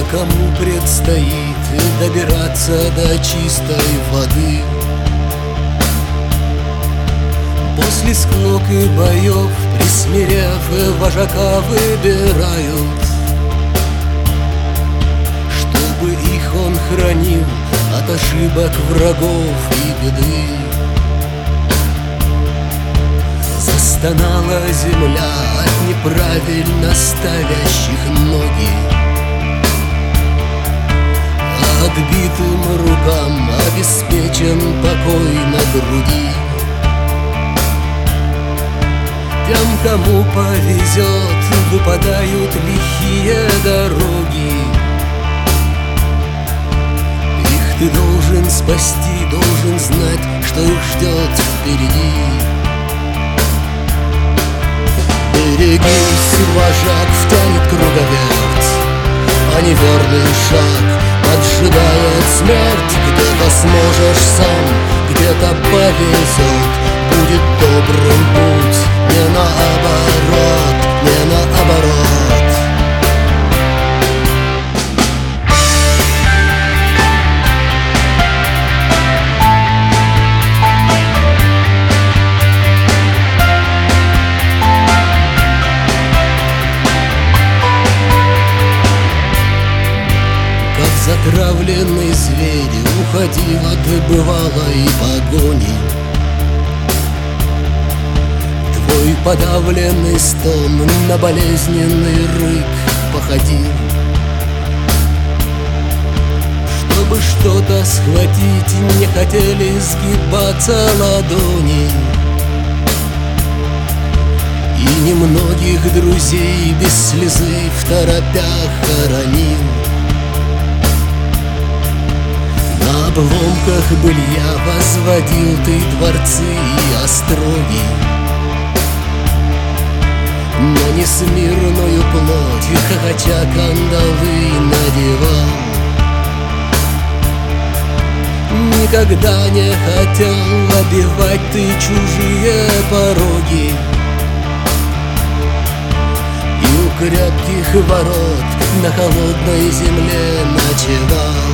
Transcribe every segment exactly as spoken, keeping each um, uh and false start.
кому предстоит добираться до чистой воды. После склок и боев, присмирев, вожака выбирают, чтобы их он хранил от ошибок врагов и беды. Застонала земля от неправильно ставящих ноги, а отбитым рукам обеспечен покой на груди. Тем, кому повезет, выпадают лихие дороги. Их ты должен спасти, должен знать, что их ждет впереди. Берегись, вожак втянет круговерть, а неверный шаг поджидает смерть. Где-то сможешь сам, где-то повезет, будет добрым путь, не наоборот, не наоборот. Как затравленный зверь уходил от бывалой погони. Твой подавленный стон на болезненный рык походил. Чтобы что-то схватить, не хотели сгибаться ладони. И немногих друзей без слезы второпях хоронил. На обломках былья возводил ты дворцы и остроги, но несмирную плоть, хохоча, кандалы надевал. Никогда не хотел обивать ты чужие пороги, и у крепких ворот на холодной земле ночевал.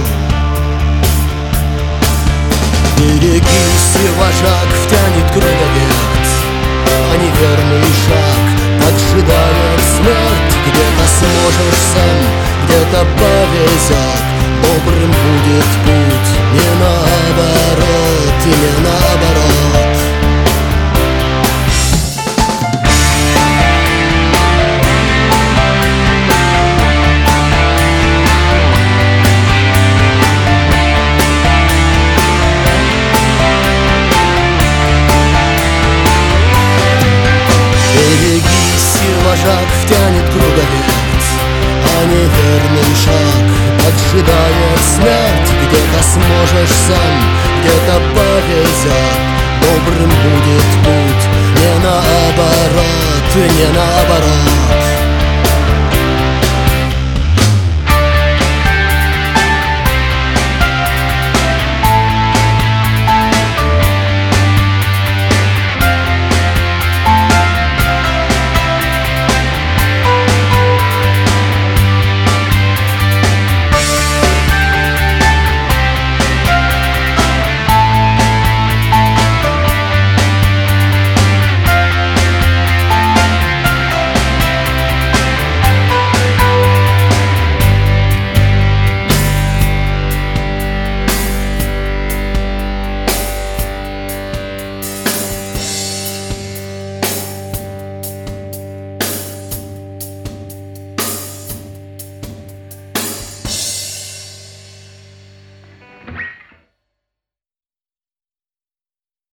Берегись, вожак втянет круговерть, а неверный шаг поджидает смерть. Где-то сможешь сам, где-то повезет, добрым будет путь, не наоборот, и не наоборот. Берегись, вожак втянет круговерть, а неверный шаг поджидает смерть. Где-то сможешь сам, где-то повезет, добрым будет путь, не наоборот, не наоборот.